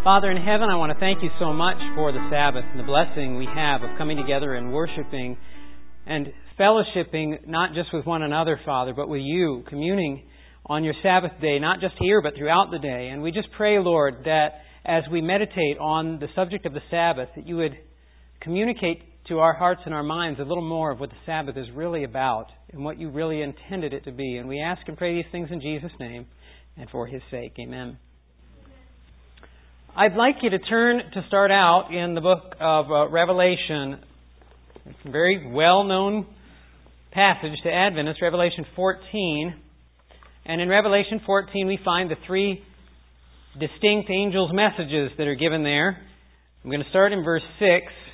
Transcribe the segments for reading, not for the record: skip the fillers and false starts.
Father in heaven, I want to thank you so much for the Sabbath and the blessing we have of coming together and worshiping and fellowshipping, not just with one another, Father, but with you, communing on your Sabbath day, not just here, but throughout the day. And we just pray, Lord, that as we meditate on the subject of the Sabbath, that you would communicate to our hearts and our minds a little more of what the Sabbath is really about and what you really intended it to be. And we ask and pray these things in Jesus' name and for His sake. Amen. I'd like you to turn to start out in the book of Revelation. It's a very well-known passage to Adventists, Revelation 14. And in Revelation 14 we find the three distinct angels' messages that are given there. I'm going to start in verse 6.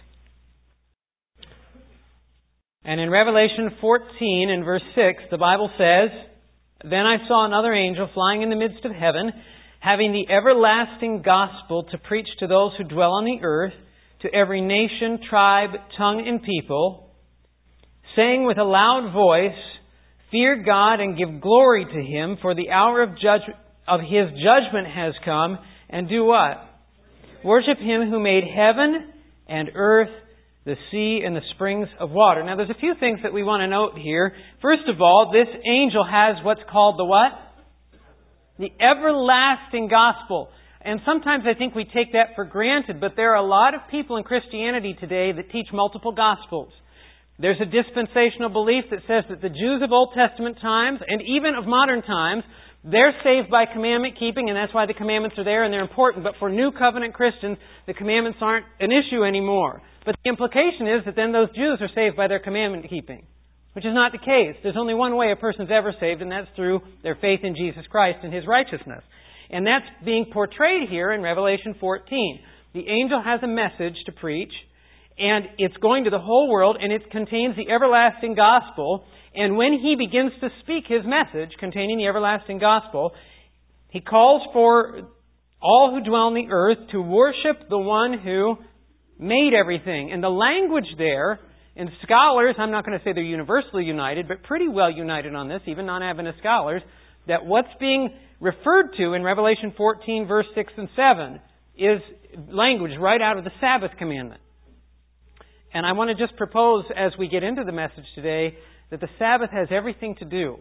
And in Revelation 14 and verse 6, the Bible says, "Then I saw another angel flying in the midst of heaven, having the everlasting gospel to preach to those who dwell on the earth, to every nation, tribe, tongue, and people, saying with a loud voice, 'Fear God and give glory to Him, for the hour of His judgment has come,' and do what? Worship Him who made heaven and earth, the sea, and the springs of water." Now there's a few things that we want to note here. First of all, this angel has what's called the what? The everlasting gospel. And sometimes I think we take that for granted, but there are a lot of people in Christianity today that teach multiple gospels. There's a dispensational belief that says that the Jews of Old Testament times, and even of modern times, they're saved by commandment keeping, and that's why the commandments are there and they're important. But for New Covenant Christians, the commandments aren't an issue anymore. But the implication is that then those Jews are saved by their commandment keeping, which is not the case. There's only one way a person's ever saved, and that's through their faith in Jesus Christ and His righteousness. And that's being portrayed here in Revelation 14. The angel has a message to preach, and it's going to the whole world, and it contains the everlasting gospel. And when he begins to speak his message containing the everlasting gospel, he calls for all who dwell on the earth to worship the one who made everything. And the language there, and scholars, I'm not going to say they're universally united, but pretty well united on this, even non-Adventist scholars, that what's being referred to in Revelation 14, verse 6 and 7 is language right out of the Sabbath commandment. And I want to just propose, as we get into the message today, that the Sabbath has everything to do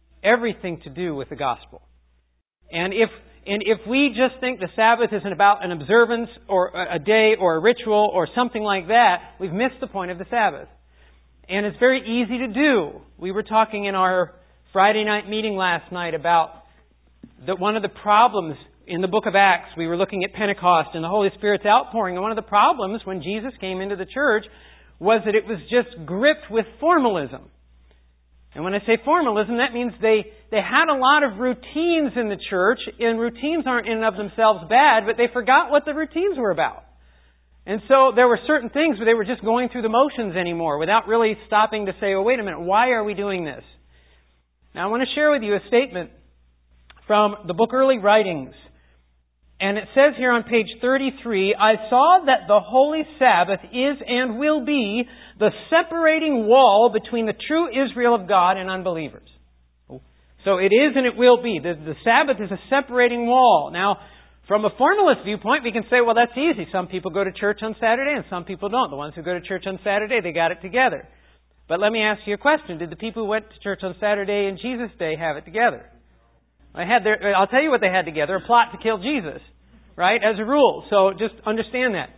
with the gospel. And if we just think the Sabbath isn't about an observance or a day or a ritual or something like that, we've missed the point of the Sabbath. And it's very easy to do. We were talking in our Friday night meeting last night about one of the problems in the book of Acts. We were looking at Pentecost and the Holy Spirit's outpouring. And one of the problems when Jesus came into the church was that it was just gripped with formalism. And when I say formalism, that means they had a lot of routines in the church, and routines aren't in and of themselves bad, but they forgot what the routines were about. And so there were certain things where they were just going through the motions anymore without really stopping to say, oh, wait a minute, why are we doing this? Now I want to share with you a statement from the book Early Writings. And it says here on page 33, "I saw that the Holy Sabbath is and will be the separating wall between the true Israel of God and unbelievers." So it is and it will be. The Sabbath is a separating wall. Now, from a formalist viewpoint, we can say, well, that's easy. Some people go to church on Saturday and some people don't. The ones who go to church on Saturday, they got it together. But let me ask you a question. Did the people who went to church on Saturday in Jesus' day have it together? I'll tell you what they had together, a plot to kill Jesus, right, as a rule. So just understand that.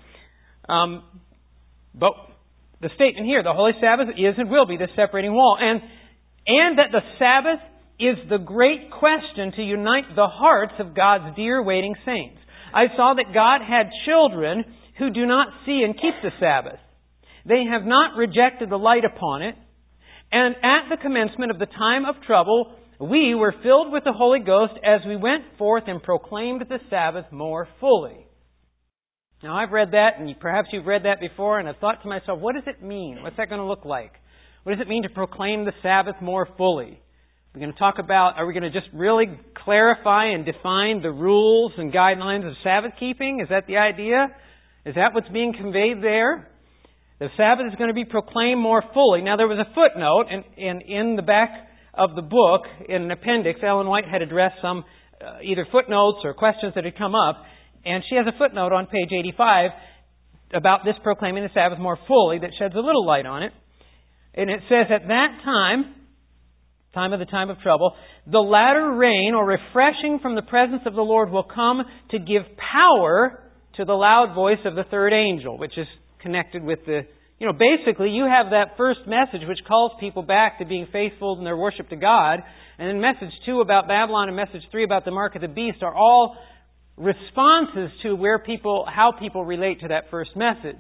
But the statement here, the Holy Sabbath is and will be the separating wall. And that the Sabbath is the great question to unite the hearts of God's dear waiting saints. I saw that God had children who do not see and keep the Sabbath. They have not rejected the light upon it. And at the commencement of the time of trouble, we were filled with the Holy Ghost as we went forth and proclaimed the Sabbath more fully. Now, I've read that, and perhaps you've read that before, and I've thought to myself, what does it mean? What's that going to look like? What does it mean to proclaim the Sabbath more fully? We're going to talk about, are we going to just really clarify and define the rules and guidelines of Sabbath keeping? Is that the idea? Is that what's being conveyed there? The Sabbath is going to be proclaimed more fully. Now, there was a footnote, and in the back of the book, in an appendix, Ellen White had addressed some either footnotes or questions that had come up. And she has a footnote on page 85 about this proclaiming the Sabbath more fully that sheds a little light on it. And it says, at that time of the time of trouble, the latter rain or refreshing from the presence of the Lord will come to give power to the loud voice of the third angel, which is connected with the, basically you have that first message which calls people back to being faithful in their worship to God. And then message 2 about Babylon and message 3 about the mark of the beast are all responses to how people relate to that first message.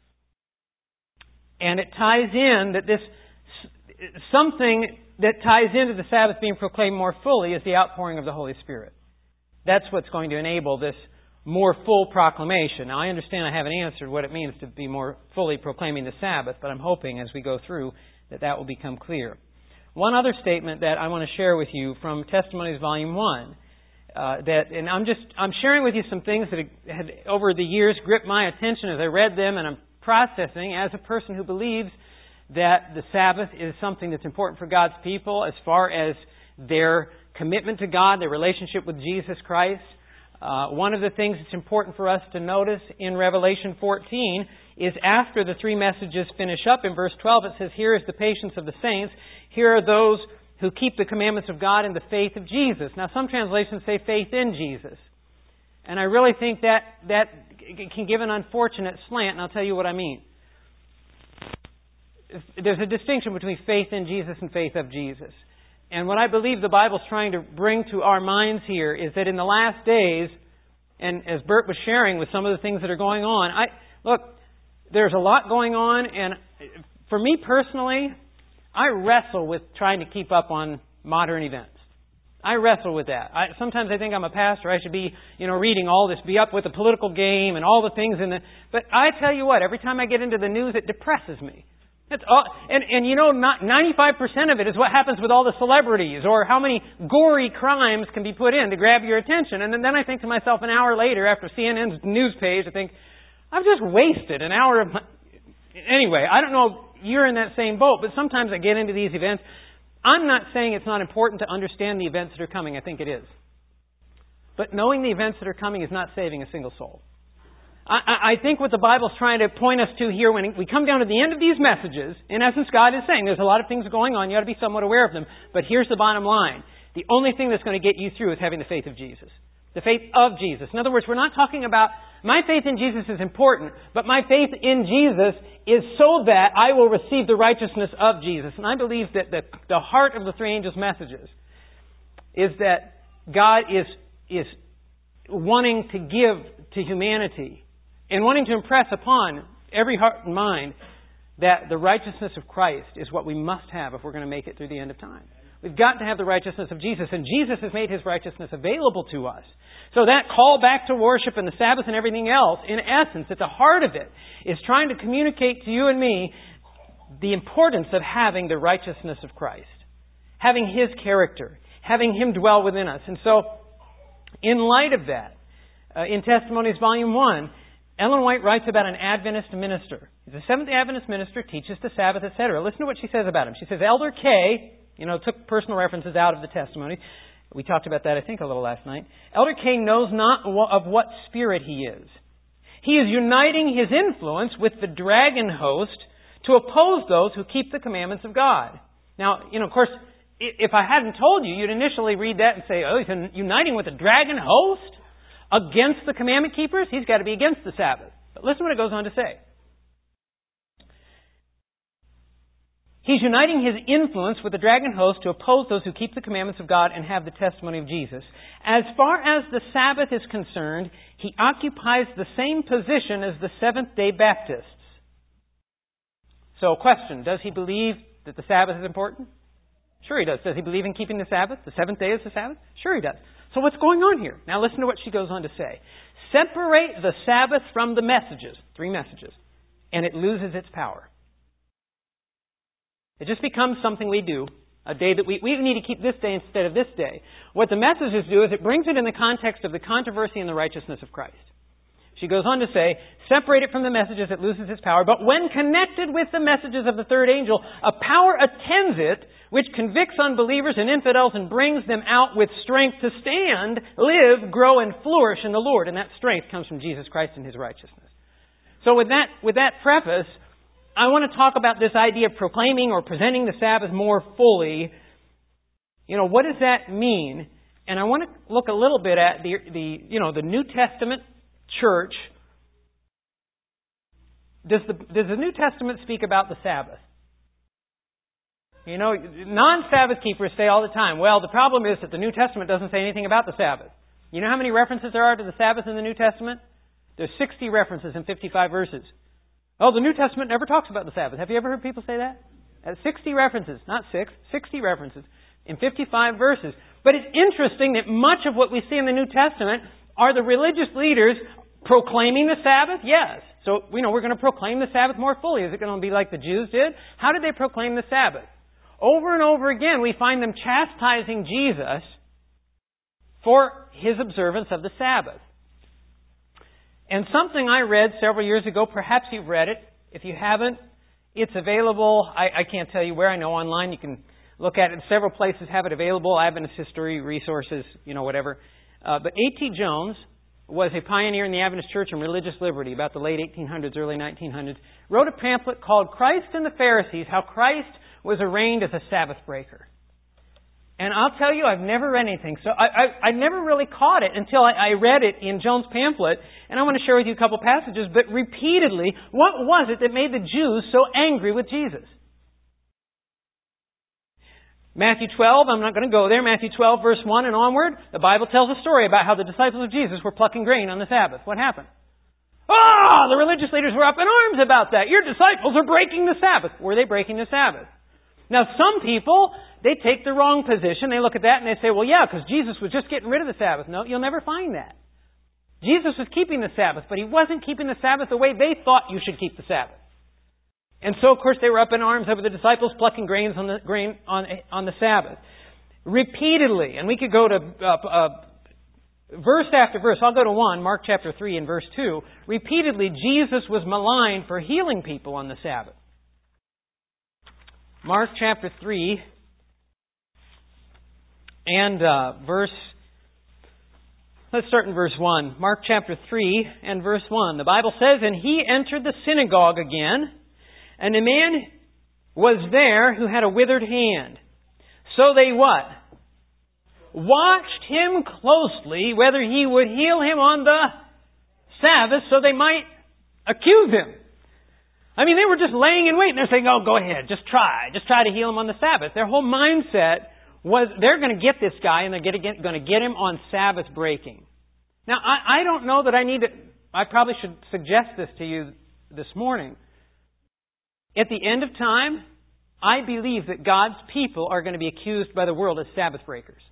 And it ties in that something that ties into the Sabbath being proclaimed more fully is the outpouring of the Holy Spirit. That's what's going to enable this more full proclamation. Now, I understand I haven't answered what it means to be more fully proclaiming the Sabbath, but I'm hoping as we go through that will become clear. One other statement that I want to share with you from Testimonies Volume 1, I'm sharing with you some things that had over the years gripped my attention as I read them, and I'm processing as a person who believes that the Sabbath is something that's important for God's people as far as their commitment to God, their relationship with Jesus Christ. One of the things that's important for us to notice in Revelation 14 is after the 3 messages finish up in verse 12, it says, here is the patience of the saints. Here are those who keep the commandments of God in the faith of Jesus. Now, some translations say faith in Jesus. And I really think that can give an unfortunate slant, and I'll tell you what I mean. There's a distinction between faith in Jesus and faith of Jesus. And what I believe the Bible's trying to bring to our minds here is that in the last days, and as Bert was sharing with some of the things that are going on, there's a lot going on, and for me personally, I wrestle with trying to keep up on modern events. I wrestle with that. Sometimes I think I'm a pastor. I should be, reading all this, be up with the political game and all the things But I tell you what, every time I get into the news, it depresses me. It's all, and 95% of it is what happens with all the celebrities or how many gory crimes can be put in to grab your attention. And then I think to myself an hour later after CNN's news page, I think, I've just wasted an hour of my... Anyway, I don't know if you're in that same boat, but sometimes I get into these events. I'm not saying it's not important to understand the events that are coming. I think it is. But knowing the events that are coming is not saving a single soul. I think what the Bible's trying to point us to here, when we come down to the end of these messages, in essence, God is saying there's a lot of things going on. You ought to be somewhat aware of them. But here's the bottom line. The only thing that's going to get you through is having the faith of Jesus. The faith of Jesus. In other words, we're not talking about, my faith in Jesus is important, but my faith in Jesus is so that I will receive the righteousness of Jesus. And I believe that the heart of the 3 angels' messages is that God is wanting to give to humanity and wanting to impress upon every heart and mind that the righteousness of Christ is what we must have if we're going to make it through the end of time. We've got to have the righteousness of Jesus, and Jesus has made His righteousness available to us. So that call back to worship and the Sabbath and everything else, in essence, at the heart of it, is trying to communicate to you and me the importance of having the righteousness of Christ, having His character, having Him dwell within us. And so, in light of that, in Testimonies Volume 1, Ellen White writes about an Adventist minister. He's a Seventh-day Adventist minister, teaches the Sabbath, etc. Listen to what she says about him. She says, Elder K, took personal references out of the testimony. We talked about that, I think, a little last night. Elder K knows not of what spirit he is. He is uniting his influence with the dragon host to oppose those who keep the commandments of God. Now, of course, if I hadn't told you, you'd initially read that and say, oh, he's uniting with the dragon host against the commandment keepers? He's got to be against the Sabbath. But listen to what it goes on to say. He's uniting his influence with the dragon host to oppose those who keep the commandments of God and have the testimony of Jesus. As far as the Sabbath is concerned, he occupies the same position as the Seventh-day Baptists. So, question, does he believe that the Sabbath is important? Sure he does. Does he believe in keeping the Sabbath? The seventh day is the Sabbath? Sure he does. So what's going on here? Now listen to what she goes on to say. Separate the Sabbath from the messages, 3 messages, and it loses its power. It just becomes something we do, a day that we need to keep this day instead of this day. What the messages do is it brings it in the context of the controversy and the righteousness of Christ. She goes on to say, separate it from the messages, it loses its power. But when connected with the messages of the third angel, a power attends it, which convicts unbelievers and infidels and brings them out with strength to stand, live, grow, and flourish in the Lord. And that strength comes from Jesus Christ and His righteousness. So with that preface, I want to talk about this idea of proclaiming or presenting the Sabbath more fully. What does that mean? And I want to look a little bit at the New Testament church. Does the New Testament speak about the Sabbath? Non-Sabbath keepers say all the time, well, the problem is that the New Testament doesn't say anything about the Sabbath. You know how many references there are to the Sabbath in the New Testament? There's 60 references in 55 verses. Oh, the New Testament never talks about the Sabbath. Have you ever heard people say that? 60 references, not 6, 60 references in 55 verses. But it's interesting that much of what we see in the New Testament are the religious leaders proclaiming the Sabbath? Yes. So, we're going to proclaim the Sabbath more fully. Is it going to be like the Jews did? How did they proclaim the Sabbath? Over and over again, we find them chastising Jesus for His observance of the Sabbath. And something I read several years ago, perhaps you've read it. If you haven't, it's available. I can't tell you where. I know online you can look at it. Several places have it available. Adventist History, Resources, whatever. But A.T. Jones was a pioneer in the Adventist Church and religious liberty about the late 1800s, early 1900s. Wrote a pamphlet called Christ and the Pharisees, How Christ Was Arraigned as a Sabbath Breaker. And I'll tell you, I've never read anything. So I never really caught it until I read it in Jones' pamphlet. And I want to share with you a couple passages. But repeatedly, what was it that made the Jews so angry with Jesus? Matthew 12, I'm not going to go there. Matthew 12, verse 1 and onward, the Bible tells a story about how the disciples of Jesus were plucking grain on the Sabbath. What happened? The religious leaders were up in arms about that. Your disciples are breaking the Sabbath. Were they breaking the Sabbath? Now, some people, they take the wrong position. They look at that and they say, well, yeah, because Jesus was just getting rid of the Sabbath. No, you'll never find that. Jesus was keeping the Sabbath, but He wasn't keeping the Sabbath the way they thought you should keep the Sabbath. And so, of course, they were up in arms over the disciples plucking grain on the Sabbath. Repeatedly, and we could go to verse after verse. I'll go to one, Mark chapter 3 and verse 2. Repeatedly, Jesus was maligned for healing people on the Sabbath. Mark chapter 3 and let's start in verse 1. Mark chapter 3 and verse 1. The Bible says, and He entered the synagogue again, and a man was there who had a withered hand. So they what? Watched Him closely, whether He would heal him on the Sabbath, so they might accuse Him. I mean, they were just laying in wait, and they're saying, oh, go ahead, just try to heal him on the Sabbath. Their whole mindset was, they're going to get this guy, and they're going to get him on Sabbath breaking. Now, I don't know that I probably should suggest this to you this morning. At the end of time, I believe that God's people are going to be accused by the world as Sabbath breakers.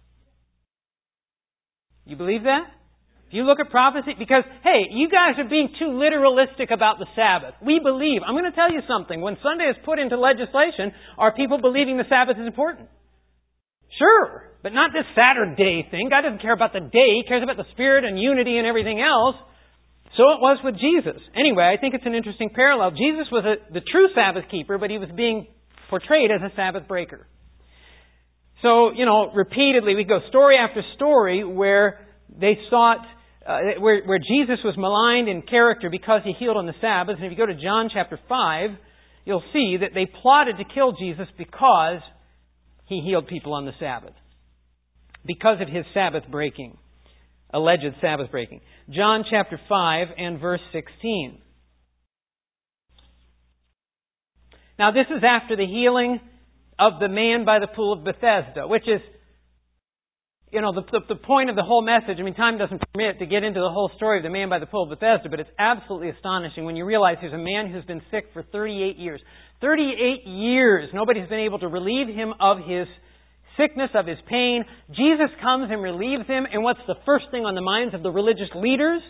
You believe that? If you look at prophecy, because, hey, you guys are being too literalistic about the Sabbath. We believe. I'm going to tell you something. When Sunday is put into legislation, are people believing the Sabbath is important? Sure, but not this Saturday thing. God doesn't care about the day. He cares about the Spirit and unity and everything else. So it was with Jesus. Anyway, I think it's an interesting parallel. Jesus was the true Sabbath keeper, but He was being portrayed as a Sabbath breaker. So, repeatedly, we go story after story where they sought, where Jesus was maligned in character because He healed on the Sabbath. And if you go to John chapter 5, you'll see that they plotted to kill Jesus because He healed people on the Sabbath. Because of His Sabbath breaking. Alleged Sabbath breaking. John chapter 5 and verse 16. Now this is after the healing of the man by the pool of Bethesda, which is, the point of the whole message. I mean, time doesn't permit to get into the whole story of the man by the pool of Bethesda, but it's absolutely astonishing when you realize there's a man who's been sick for 38 years. 38 years. Nobody's been able to relieve him of his sickness, of his pain. Jesus comes and relieves him, and what's the first thing on the minds of the religious leaders?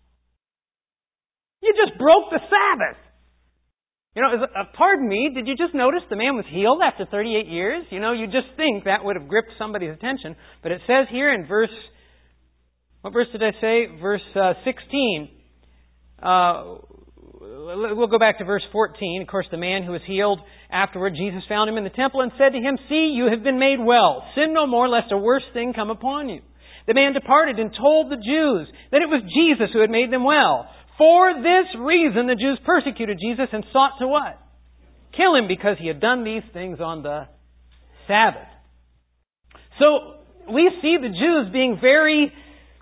You just broke the Sabbath. Pardon me, did you just notice the man was healed after 38 years? You just think that would have gripped somebody's attention. But it says here in what verse did I say? Verse 16. we'll go back to verse 14. Of course, the man who was healed afterward, Jesus found him in the temple and said to him, "See, you have been made well. Sin no more, lest a worse thing come upon you." The man departed and told the Jews that it was Jesus who had made them well. For this reason, the Jews persecuted Jesus and sought to what? Kill him, because he had done these things on the Sabbath. So, we see the Jews being very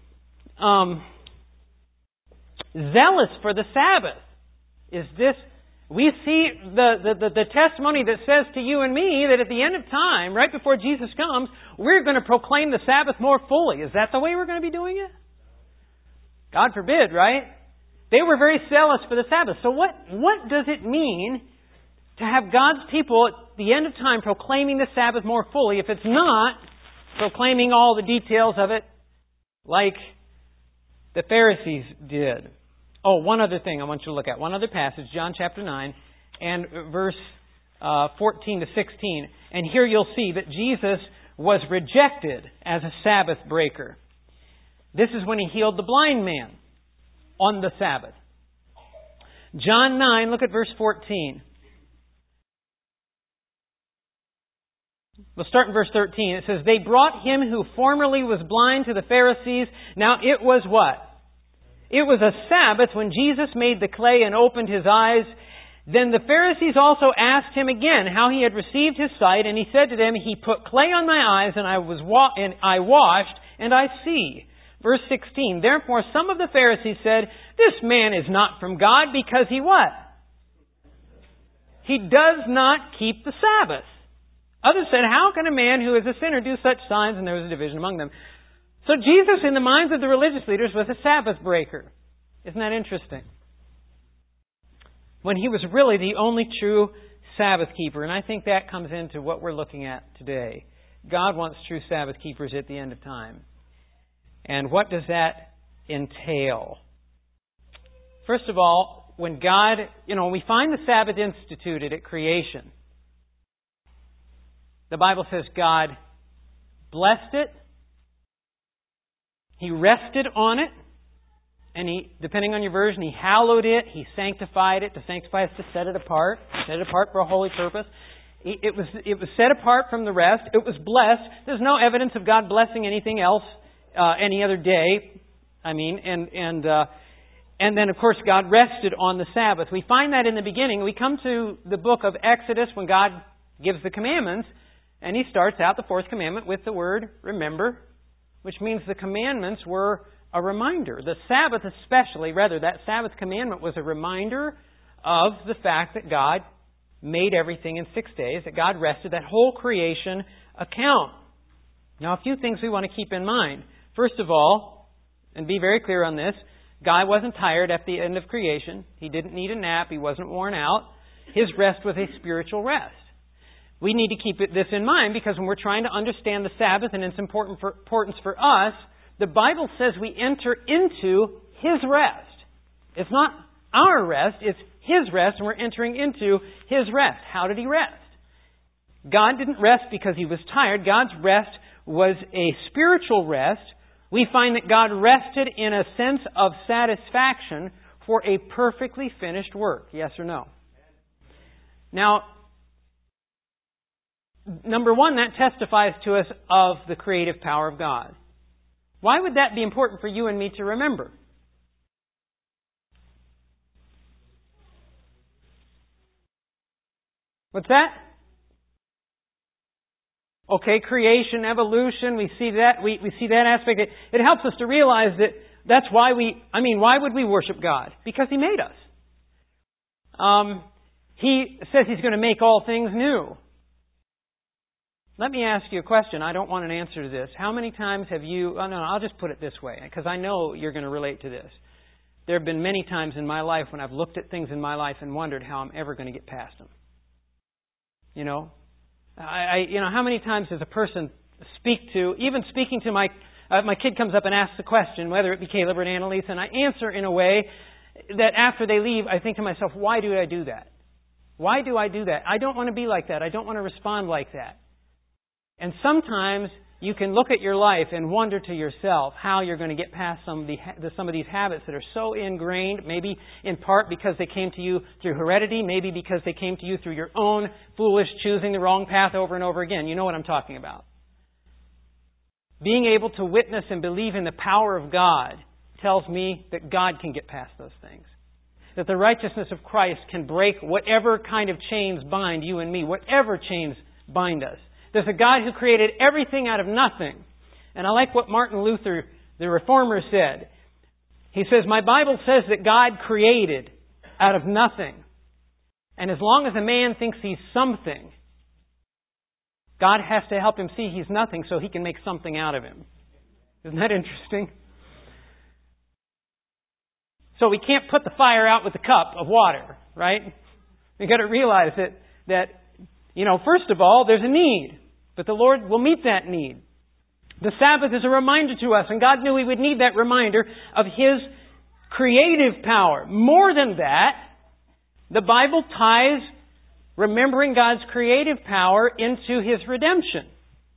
zealous for the Sabbath. We see the testimony that says to you and me that at the end of time, right before Jesus comes, we're going to proclaim the Sabbath more fully. Is that the way we're going to be doing it? God forbid, right? They were very zealous for the Sabbath. So what does it mean to have God's people at the end of time proclaiming the Sabbath more fully if it's not proclaiming all the details of it like the Pharisees did? Oh, one other thing I want you to look at. One other passage, John chapter 9 and verse 14 to 16. And here you'll see that Jesus was rejected as a Sabbath breaker. This is when He healed the blind man on the Sabbath. John 9, look at verse 14. We'll start in verse 13. It says, "They brought him who formerly was blind to the Pharisees. Now it was what? It was a Sabbath when Jesus made the clay and opened his eyes. Then the Pharisees also asked him again how he had received his sight. And he said to them, He put clay on my eyes, and I washed, and I see." Verse 16, "Therefore some of the Pharisees said, This man is not from God, because he what? He does not keep the Sabbath. Others said, How can a man who is a sinner do such signs?" And there was a division among them. So Jesus, in the minds of the religious leaders, was a Sabbath breaker. Isn't that interesting? When He was really the only true Sabbath keeper. And I think that comes into what we're looking at today. God wants true Sabbath keepers at the end of time. And what does that entail? First of all, when God, when we find the Sabbath instituted at creation, the Bible says God blessed it, He rested on it, and He, depending on your version, He hallowed it, He sanctified it. To sanctify is to set it apart for a holy purpose. It was set apart from the rest. It was blessed. There's no evidence of God blessing anything else any other day. And then, of course, God rested on the Sabbath. We find that in the beginning. We come to the book of Exodus when God gives the commandments, and He starts out the fourth commandment with the word remember, which means the commandments were a reminder. The Sabbath especially, that Sabbath commandment was a reminder of the fact that God made everything in 6 days, that God rested, that whole creation account. Now, a few things we want to keep in mind. First of all, and be very clear on this, God wasn't tired at the end of creation. He didn't need a nap. He wasn't worn out. His rest was a spiritual rest. We need to keep this in mind because when we're trying to understand the Sabbath and its importance for us, the Bible says we enter into His rest. It's not our rest, it's His rest, and we're entering into His rest. How did He rest? God didn't rest because He was tired. God's rest was a spiritual rest. We find that God rested in a sense of satisfaction for a perfectly finished work. Yes or no? Now, number one, that testifies to us of the creative power of God. Why would that be important for you and me to remember? What's that? Okay, creation, evolution, we see that. We see that aspect. It helps us to realize that that's why why would we worship God? Because He made us. He says He's going to make all things new. Let me ask you a question. I don't want an answer to this. How many times have you... I'll just put it this way, because I know you're going to relate to this. There have been many times in my life when I've looked at things in my life and wondered how I'm ever going to get past them. How many times does a person speaking to my kid comes up and asks a question, whether it be Caleb or Annalise, and I answer in a way that after they leave, I think to myself, why do I do that? Why do I do that? I don't want to be like that. I don't want to respond like that. And sometimes you can look at your life and wonder to yourself how you're going to get past some of these habits that are so ingrained, maybe in part because they came to you through heredity, maybe because they came to you through your own foolish choosing the wrong path over and over again. You know what I'm talking about. Being able to witness and believe in the power of God tells me that God can get past those things. That the righteousness of Christ can break whatever kind of chains bind you and me, whatever chains bind us. There's a God who created everything out of nothing. And I like what Martin Luther, the Reformer, said. He says, my Bible says that God created out of nothing. And as long as a man thinks he's something, God has to help him see he's nothing so He can make something out of him. Isn't that interesting? So we can't put the fire out with a cup of water, right? We've got to realize that first of all, there's a need. But the Lord will meet that need. The Sabbath is a reminder to us, and God knew we would need that reminder of His creative power. More than that, the Bible ties remembering God's creative power into His redemption.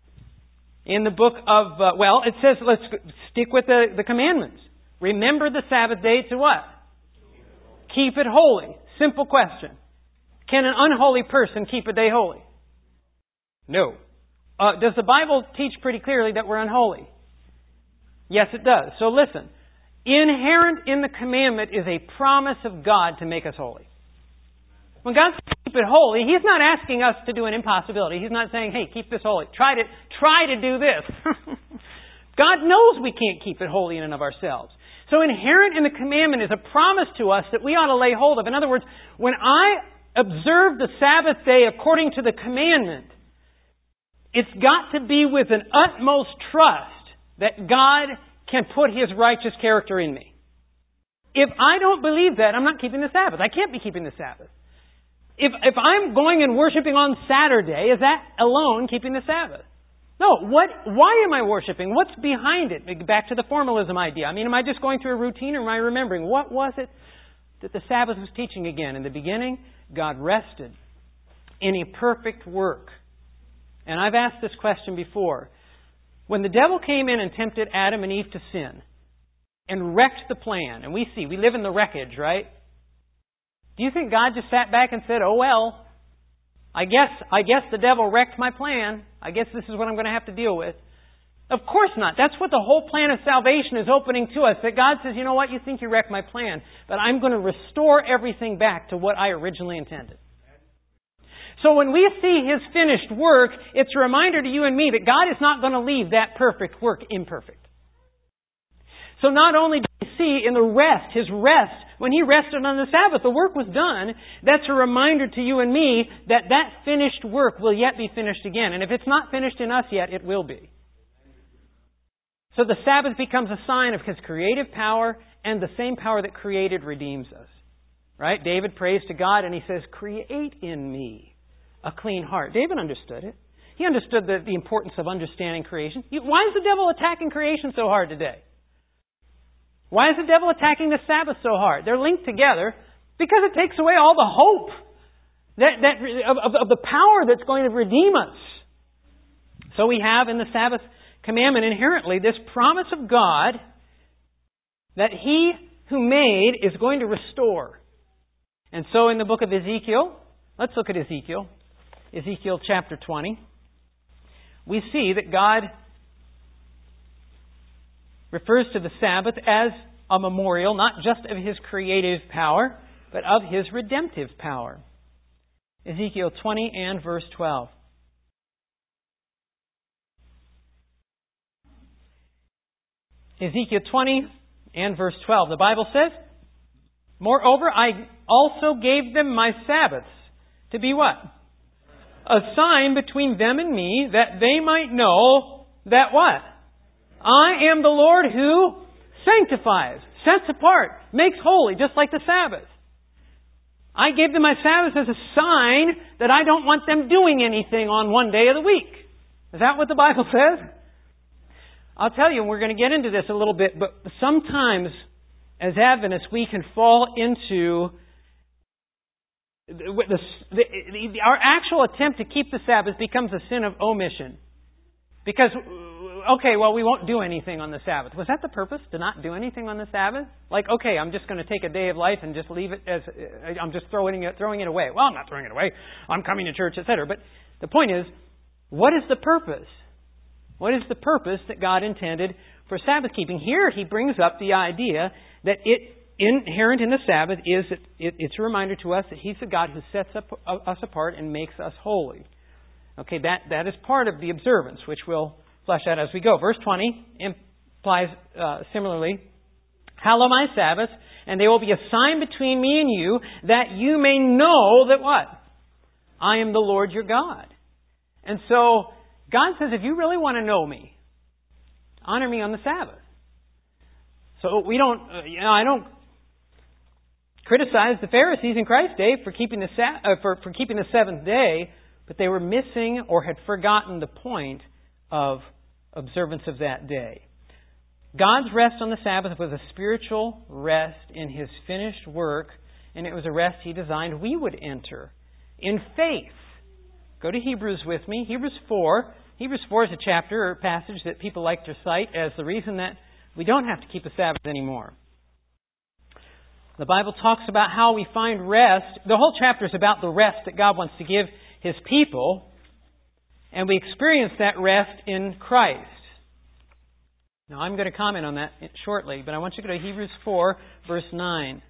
In the book of, it says, let's stick with the commandments. Remember the Sabbath day to what? Keep it holy. Simple question. Can an unholy person keep a day holy? No. Does the Bible teach pretty clearly that we're unholy? Yes, it does. So listen. Inherent in the commandment is a promise of God to make us holy. When God says keep it holy, He's not asking us to do an impossibility. He's not saying, hey, keep this holy. Try to do this. God knows we can't keep it holy in and of ourselves. So inherent in the commandment is a promise to us that we ought to lay hold of. In other words, when I observe the Sabbath day according to the commandment, it's got to be with an utmost trust that God can put His righteous character in me. If I don't believe that, I'm not keeping the Sabbath. I can't be keeping the Sabbath. If I'm going and worshiping on Saturday, is that alone keeping the Sabbath? No. Why am I worshiping? What's behind it? Back to the formalism idea. I mean, am I just going through a routine or am I remembering? What was it that the Sabbath was teaching again? In the beginning, God rested in a perfect work. And I've asked this question before. When the devil came in and tempted Adam and Eve to sin and wrecked the plan, and we live in the wreckage, right? Do you think God just sat back and said, oh well, I guess the devil wrecked my plan. I guess this is what I'm going to have to deal with. Of course not. That's what the whole plan of salvation is opening to us. That God says, you know what, you think you wrecked my plan, but I'm going to restore everything back to what I originally intended. So when we see His finished work, it's a reminder to you and me that God is not going to leave that perfect work imperfect. So not only do we see in the rest, His rest, when He rested on the Sabbath, the work was done. That's a reminder to you and me that that finished work will yet be finished again. And if it's not finished in us yet, it will be. So the Sabbath becomes a sign of His creative power, and the same power that created redeems us. Right? David prays to God and he says, create in me a clean heart. David understood it. He understood the importance of understanding creation. Why is the devil attacking creation so hard today? Why is the devil attacking the Sabbath so hard? They're linked together because it takes away all the hope of the power that's going to redeem us. So we have in the Sabbath commandment inherently this promise of God that He who made is going to restore. And so in the book of Ezekiel, let's look at Ezekiel. Ezekiel chapter 20. We see that God refers to the Sabbath as a memorial, not just of His creative power, but of His redemptive power. Ezekiel 20 and verse 12. Ezekiel 20 and verse 12. The Bible says, moreover, I also gave them my Sabbaths to be what? A sign between them and me, that they might know that what? I am the Lord who sanctifies, sets apart, makes holy, just like the Sabbath. I gave them my Sabbath as a sign that I don't want them doing anything on one day of the week. Is that what the Bible says? I'll tell you, we're going to get into this a little bit, but sometimes as Adventists we can fall into our actual attempt to keep the Sabbath becomes a sin of omission. Because, okay, well, we won't do anything on the Sabbath. Was that the purpose, to not do anything on the Sabbath? Like, okay, I'm just going to take a day of life and just leave it as, I'm just throwing it away. Well, I'm not throwing it away. I'm coming to church, etc. But the point is, what is the purpose? What is the purpose that God intended for Sabbath keeping? Here he brings up the idea that inherent in the Sabbath is that it's a reminder to us that He's the God who sets us apart and makes us holy. Okay, that is part of the observance, which we'll flesh out as we go. Verse 20 implies similarly, hallow my Sabbaths, and they will be a sign between me and you, that you may know that what? I am the Lord your God. And so, God says, if you really want to know me, honor me on the Sabbath. So I don't criticize the Pharisees in Christ's day for keeping the seventh day, but they were missing or had forgotten the point of observance of that day. God's rest on the Sabbath was a spiritual rest in His finished work, and it was a rest He designed we would enter in faith. Go to Hebrews with me. Hebrews 4. Hebrews 4 is a chapter or a passage that people like to cite as the reason that we don't have to keep the Sabbath anymore. The Bible talks about how we find rest. The whole chapter is about the rest that God wants to give His people, and we experience that rest in Christ. Now, I'm going to comment on that shortly, but I want you to go to Hebrews 4, verse 9.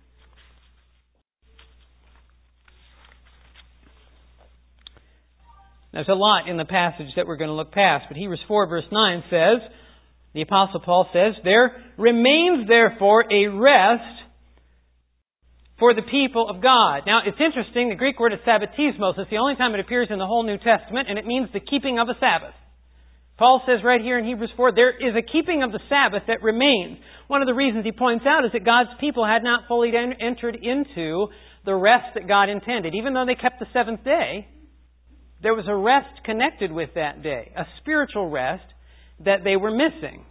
There's a lot in the passage that we're going to look past, but Hebrews 4, verse 9 says, the Apostle Paul says, there remains therefore a rest for the people of God. Now, it's interesting, the Greek word is sabbatismos. It's the only time it appears in the whole New Testament, and it means the keeping of a Sabbath. Paul says right here in Hebrews 4, there is a keeping of the Sabbath that remains. One of the reasons he points out is that God's people had not fully entered into the rest that God intended. Even though they kept the seventh day, there was a rest connected with that day, a spiritual rest that they were missing.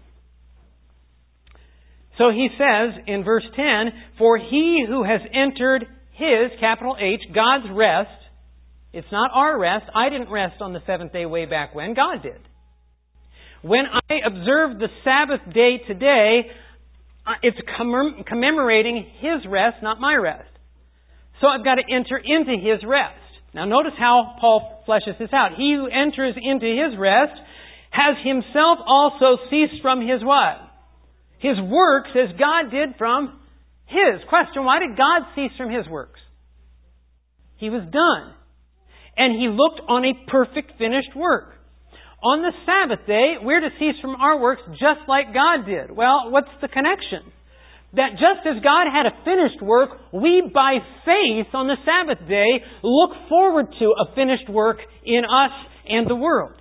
So he says in verse 10, for he who has entered his, capital H, God's rest, it's not our rest. I didn't rest on the seventh day way back when. God did. When I observe the Sabbath day today, it's commemorating His rest, not my rest. So I've got to enter into His rest. Now notice how Paul fleshes this out. He who enters into His rest has himself also ceased from his what? His works as God did from His. Question, why did God cease from His works? He was done. And He looked on a perfect finished work. On the Sabbath day, we're to cease from our works just like God did. Well, what's the connection? That just as God had a finished work, we by faith on the Sabbath day look forward to a finished work in us and the world.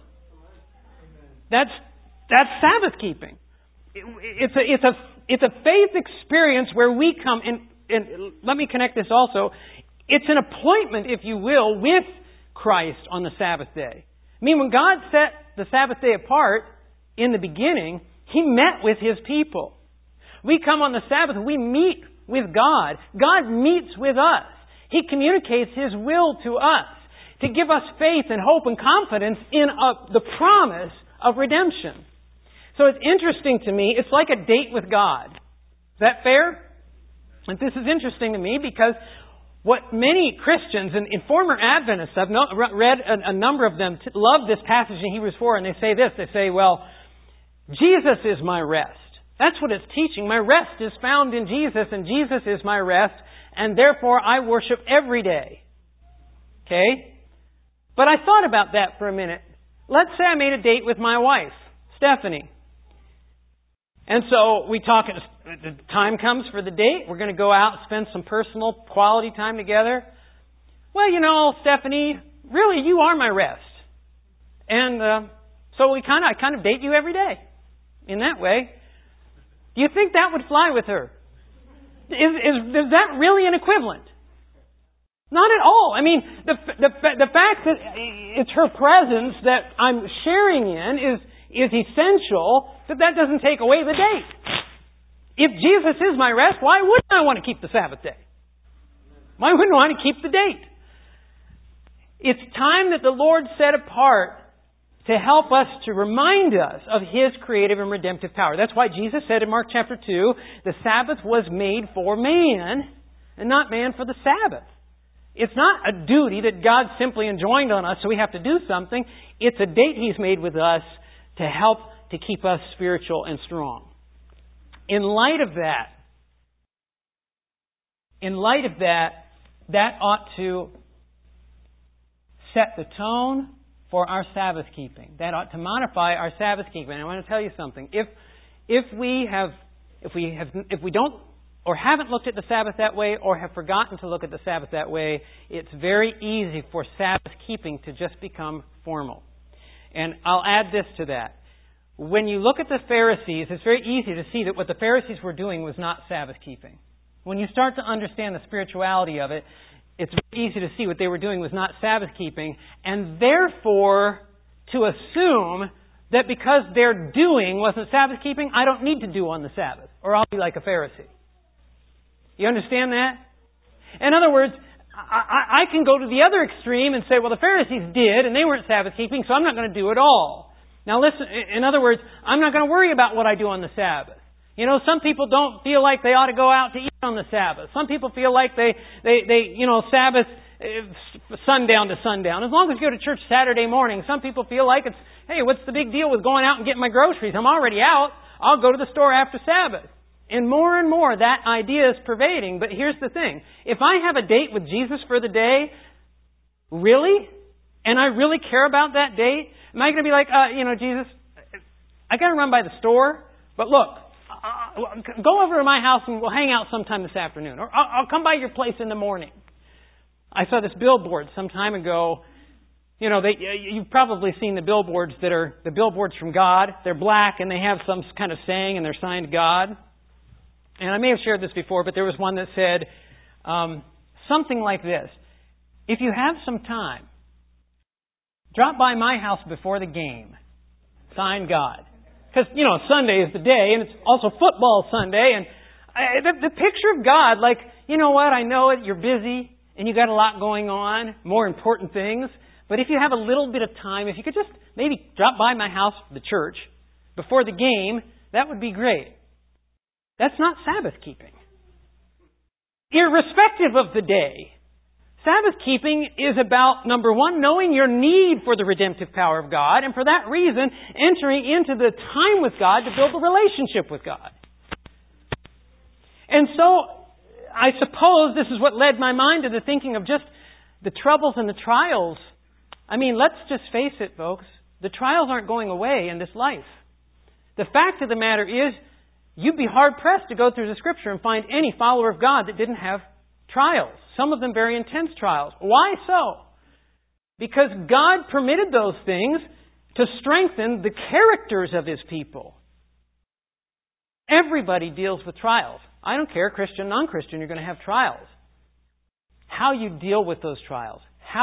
That's Sabbath keeping. It's a faith experience where we come, and let me connect this also. It's an appointment, if you will, with Christ on the Sabbath day. I mean, when God set the Sabbath day apart in the beginning, He met with His people. We come on the Sabbath, we meet with God. God meets with us. He communicates His will to us to give us faith and hope and confidence in the promise of redemption. So it's interesting to me. It's like a date with God. Is that fair? And this is interesting to me because what many Christians and former Adventists, I've read a number of them, love this passage in Hebrews 4, and they say this. They say, well, Jesus is my rest. That's what it's teaching. My rest is found in Jesus, and Jesus is my rest, and therefore I worship every day. Okay? But I thought about that for a minute. Let's say I made a date with my wife, Stephanie. And so we talk, the time comes for the date. We're going to go out and spend some personal quality time together. Well, you know, Stephanie, really you are my rest. And so I kind of date you every day in that way. Do you think that would fly with her? Is that really an equivalent? Not at all. I mean, the fact that it's her presence that I'm sharing in is essential, but that doesn't take away the date. If Jesus is my rest, why wouldn't I want to keep the Sabbath day? Why wouldn't I want to keep the date? It's time that the Lord set apart to help us, to remind us of His creative and redemptive power. That's why Jesus said in Mark chapter 2, the Sabbath was made for man and not man for the Sabbath. It's not a duty that God simply enjoined on us so we have to do something. It's a date He's made with us to help to keep us spiritual and strong. In light of that, that ought to set the tone for our Sabbath keeping. That ought to modify our Sabbath keeping. And I want to tell you something. If we don't or haven't looked at the Sabbath that way or have forgotten to look at the Sabbath that way, it's very easy for Sabbath keeping to just become formal. And I'll add this to that. When you look at the Pharisees, it's very easy to see that what the Pharisees were doing was not Sabbath keeping. When you start to understand the spirituality of it, it's very easy to see what they were doing was not Sabbath keeping, and therefore to assume that because their doing wasn't Sabbath keeping, I don't need to do on the Sabbath, or I'll be like a Pharisee. You understand that? In other words, I can go to the other extreme and say, well, the Pharisees did, and they weren't Sabbath keeping, so I'm not going to do it all. Now listen, in other words, I'm not going to worry about what I do on the Sabbath. You know, some people don't feel like they ought to go out to eat on the Sabbath. Some people feel like they Sabbath sundown to sundown. As long as you go to church Saturday morning, some people feel like it's, hey, what's the big deal with going out and getting my groceries? I'm already out. I'll go to the store after Sabbath. And more that idea is pervading. But here's the thing. If I have a date with Jesus for the day, really? And I really care about that date? Am I going to be like, Jesus, I got to run by the store, but look, go over to my house and we'll hang out sometime this afternoon. Or I'll come by your place in the morning. I saw this billboard some time ago. You know, you've probably seen the billboards that are the billboards from God. They're black and they have some kind of saying and they're signed God. And I may have shared this before, but there was one that said something like this. If you have some time, drop by my house before the game. Signed God. Because, Sunday is the day, and it's also football Sunday, and the picture of God, like, you know what, I know it, you're busy, and you got a lot going on, more important things, but if you have a little bit of time, if you could just maybe drop by my house, the church, before the game, that would be great. That's not Sabbath keeping. Irrespective of the day, Sabbath keeping is about, number one, knowing your need for the redemptive power of God, and for that reason, entering into the time with God to build a relationship with God. And so, I suppose this is what led my mind to the thinking of just the troubles and the trials. I mean, let's just face it, folks. The trials aren't going away in this life. The fact of the matter is, you'd be hard-pressed to go through the Scripture and find any follower of God that didn't have trials. Some of them very intense trials. Why so? Because God permitted those things to strengthen the characters of His people. Everybody deals with trials. I don't care, Christian, non-Christian, you're going to have trials. How you deal with those trials,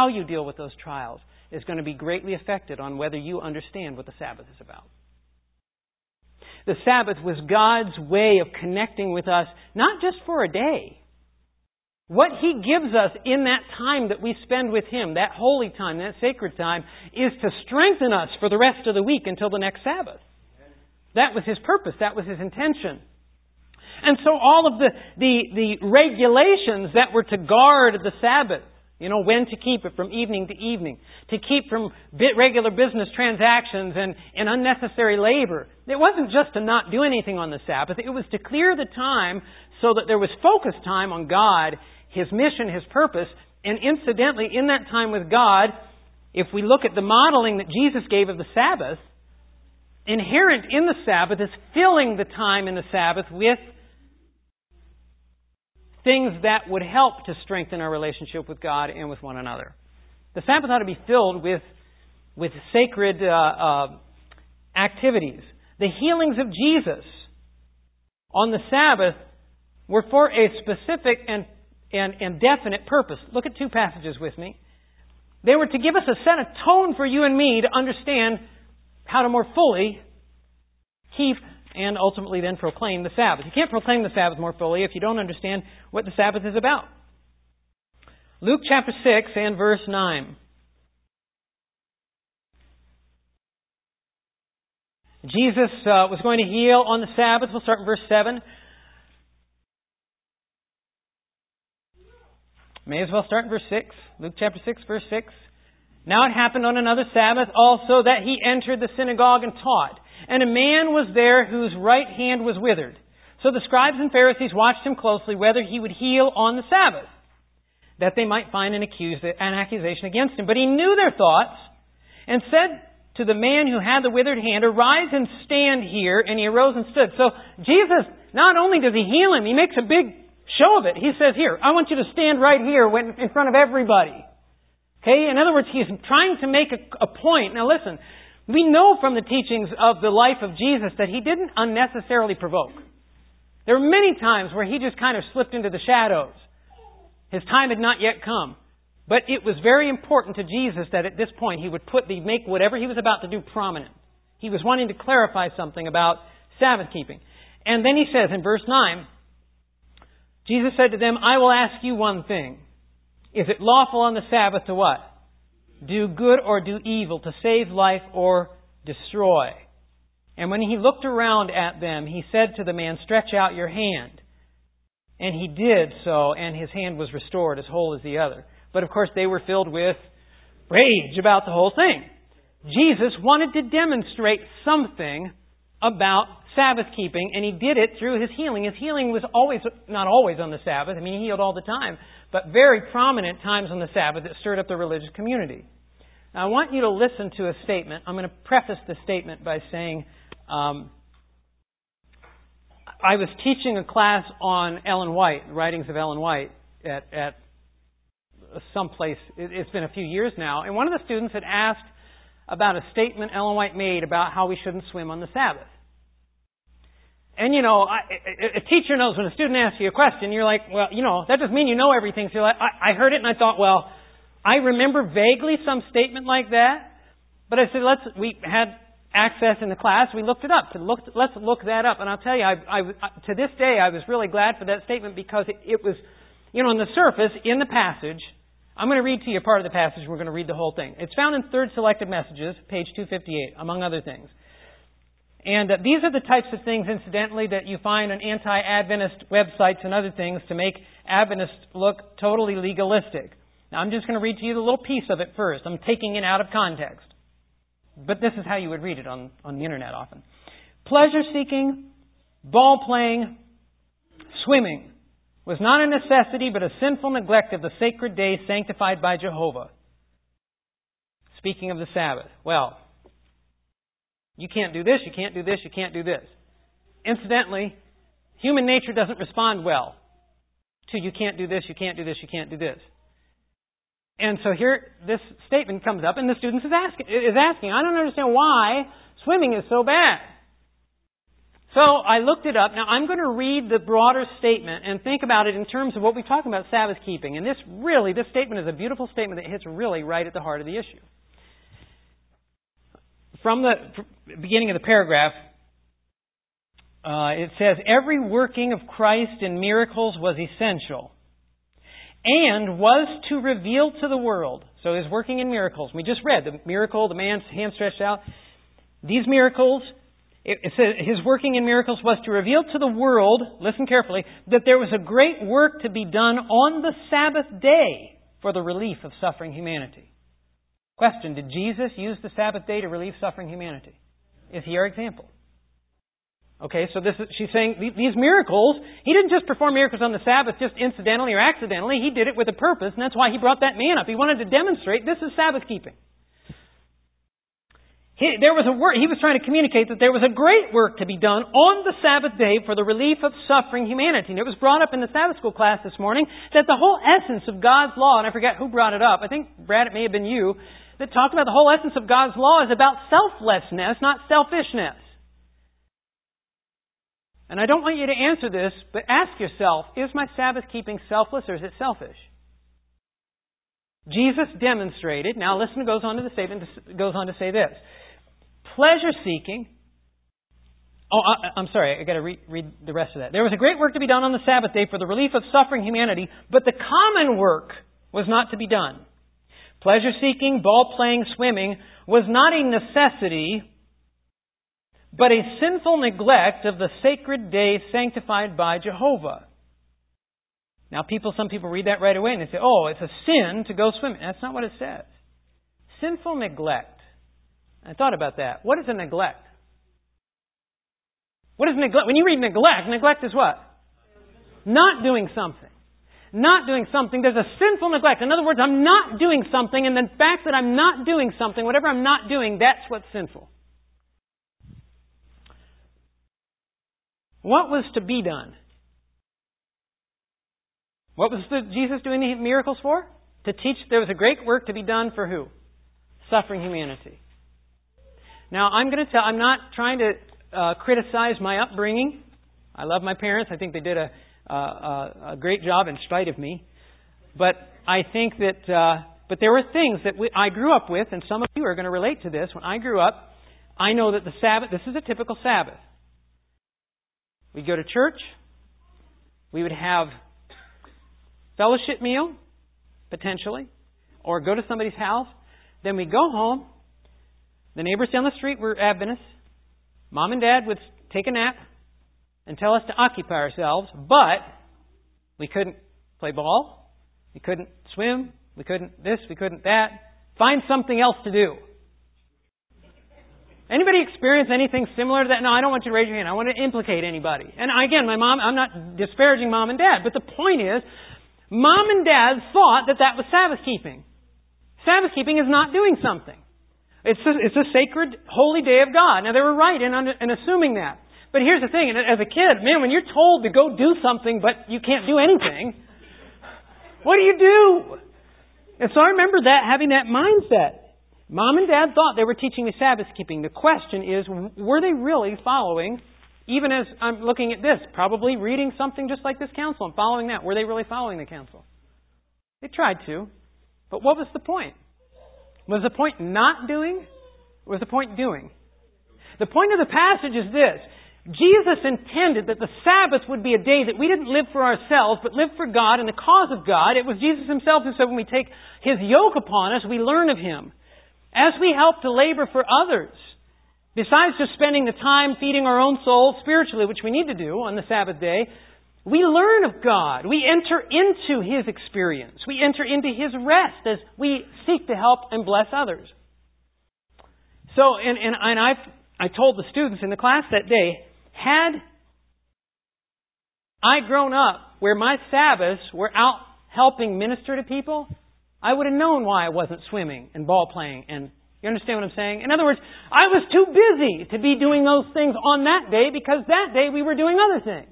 is going to be greatly affected on whether you understand what the Sabbath is about. The Sabbath was God's way of connecting with us, not just for a day. What He gives us in that time that we spend with Him, that holy time, that sacred time, is to strengthen us for the rest of the week until the next Sabbath. That was His purpose. That was His intention. And so all of the regulations that were to guard the Sabbath, when to keep it from evening to evening, to keep from regular business transactions and unnecessary labor. It wasn't just to not do anything on the Sabbath. It was to clear the time so that there was focused time on God, His mission, His purpose. And incidentally, in that time with God, if we look at the modeling that Jesus gave of the Sabbath, inherent in the Sabbath is filling the time in the Sabbath with things that would help to strengthen our relationship with God and with one another. The Sabbath ought to be filled with sacred activities. The healings of Jesus on the Sabbath were for a specific and definite purpose. Look at two passages with me. They were to give us a set of tone for you and me to understand how to more fully keep and ultimately then proclaim the Sabbath. You can't proclaim the Sabbath more fully if you don't understand what the Sabbath is about. Luke chapter 6 and verse 9. Jesus was going to heal on the Sabbath. We'll start in verse 7. May as well start in verse 6. Luke chapter 6, verse 6. Now it happened on another Sabbath also that he entered the synagogue and taught. And a man was there whose right hand was withered. So the scribes and Pharisees watched him closely whether he would heal on the Sabbath, that they might find an accusation against him. But he knew their thoughts and said to the man who had the withered hand, "Arise and stand here." And he arose and stood. So Jesus, not only does he heal him, he makes a big show of it. He says, "Here, I want you to stand right here in front of everybody." Okay? In other words, he's trying to make a point. Now listen, we know from the teachings of the life of Jesus that he didn't unnecessarily provoke. There were many times where he just kind of slipped into the shadows. His time had not yet come. But it was very important to Jesus that at this point he would make whatever he was about to do prominent. He was wanting to clarify something about Sabbath keeping. And then he says in verse 9, Jesus said to them, "I will ask you one thing. Is it lawful on the Sabbath to what? Do good or do evil, to save life or destroy?" And when he looked around at them, he said to the man, "Stretch out your hand." And he did so, and his hand was restored as whole as the other. But of course they were filled with rage about the whole thing. Jesus wanted to demonstrate something about Sabbath keeping, and he did it through his healing. His healing was not always on the Sabbath. I mean, he healed all the time, but very prominent times on the Sabbath that stirred up the religious community. Now, I want you to listen to a statement. I'm going to preface this statement by saying, I was teaching a class on Ellen White, the writings of Ellen White, at someplace. It's been a few years now, and one of the students had asked about a statement Ellen White made about how we shouldn't swim on the Sabbath. And, a teacher knows when a student asks you a question, you're like, well, that doesn't mean you know everything. So you're like, I heard it and I thought, well, I remember vaguely some statement like that. But I said, we had access in the class. We looked it up. Let's look that up. And I'll tell you, to this day, I was really glad for that statement because it was, on the surface, in the passage. I'm going to read to you part of the passage. We're going to read the whole thing. It's found in Third Selected Messages, page 258, among other things. And these are the types of things, incidentally, that you find on anti-Adventist websites and other things to make Adventists look totally legalistic. Now, I'm just going to read to you the little piece of it first. I'm taking it out of context. But this is how you would read it on the internet often. Pleasure-seeking, ball-playing, swimming was not a necessity but a sinful neglect of the sacred day sanctified by Jehovah. Speaking of the Sabbath. Well, you can't do this, you can't do this, you can't do this. Incidentally, human nature doesn't respond well to you can't do this, you can't do this, you can't do this. And so here, this statement comes up, and the student is asking, I don't understand why swimming is so bad. So I looked it up. Now I'm going to read the broader statement and think about it in terms of what we talk about Sabbath keeping. And this statement is a beautiful statement that hits really right at the heart of the issue. From the beginning of the paragraph, it says, every working of Christ in miracles was essential and was to reveal to the world. So his working in miracles. We just read the miracle, the man's hand stretched out. These miracles, it says his working in miracles was to reveal to the world, listen carefully, that there was a great work to be done on the Sabbath day for the relief of suffering humanity. Question, did Jesus use the Sabbath day to relieve suffering humanity? Is he our example? Okay, so she's saying these miracles, he didn't just perform miracles on the Sabbath just incidentally or accidentally. He did it with a purpose, and that's why he brought that man up. He wanted to demonstrate this is Sabbath keeping. He was trying to communicate that there was a great work to be done on the Sabbath day for the relief of suffering humanity. And it was brought up in the Sabbath school class this morning that the whole essence of God's law, and I forget who brought it up, I think, Brad, it may have been you, that talked about the whole essence of God's law is about selflessness, not selfishness. And I don't want you to answer this, but ask yourself, is my Sabbath keeping selfless or is it selfish? Jesus demonstrated, now listen, it goes on to the statement, goes on to say this. Pleasure seeking, I'm sorry, I got to read the rest of that. There was a great work to be done on the Sabbath day for the relief of suffering humanity, but the common work was not to be done. Pleasure seeking, ball playing, swimming was not a necessity, but a sinful neglect of the sacred day sanctified by Jehovah. Now, some people read that right away and they say, oh, it's a sin to go swimming. That's not what it says. Sinful neglect. I thought about that. What is a neglect? What is neglect? When you read neglect is what? Not doing something. Not doing something. There's a sinful neglect. In other words, I'm not doing something, and the fact that I'm not doing something, whatever I'm not doing, that's what's sinful. What was to be done? What was Jesus doing the miracles for? To teach there was a great work to be done for who? Suffering humanity. Now, I'm not trying to criticize my upbringing. I love my parents. I think they did a great job in spite of me. But I think that, but there were things that I grew up with, and some of you are going to relate to this. When I grew up, I know that the Sabbath, this is a typical Sabbath. We'd go to church. We would have fellowship meal, potentially, or go to somebody's house. Then we'd go home. The neighbors down the street were Adventists. Mom and Dad would take a nap and tell us to occupy ourselves, but we couldn't play ball. We couldn't swim. We couldn't this. We couldn't that. Find something else to do. Anybody experience anything similar to that? No, I don't want you to raise your hand. I want to implicate anybody. And again, I'm not disparaging Mom and Dad, but the point is, Mom and Dad thought that was Sabbath keeping. Sabbath keeping is not doing something. It's a sacred, holy day of God. Now, they were right in assuming that. But here's the thing. As a kid, man, when you're told to go do something, but you can't do anything, what do you do? And so I remember having that mindset. Mom and Dad thought they were teaching me Sabbath keeping. The question is, were they really following, even as I'm looking at this, probably reading something just like this counsel and following that? Were they really following the counsel? They tried to. But what was the point? Was the point not doing? Or was the point doing? The point of the passage is this. Jesus intended that the Sabbath would be a day that we didn't live for ourselves, but live for God and the cause of God. It was Jesus Himself who said when we take His yoke upon us, we learn of Him. As we help to labor for others, besides just spending the time feeding our own souls spiritually, which we need to do on the Sabbath day, we learn of God. We enter into His experience. We enter into His rest as we seek to help and bless others. So, and I told the students in the class that day, had I grown up where my Sabbaths were out helping minister to people, I would have known why I wasn't swimming and ball playing. And you understand what I'm saying? In other words, I was too busy to be doing those things on that day because that day we were doing other things.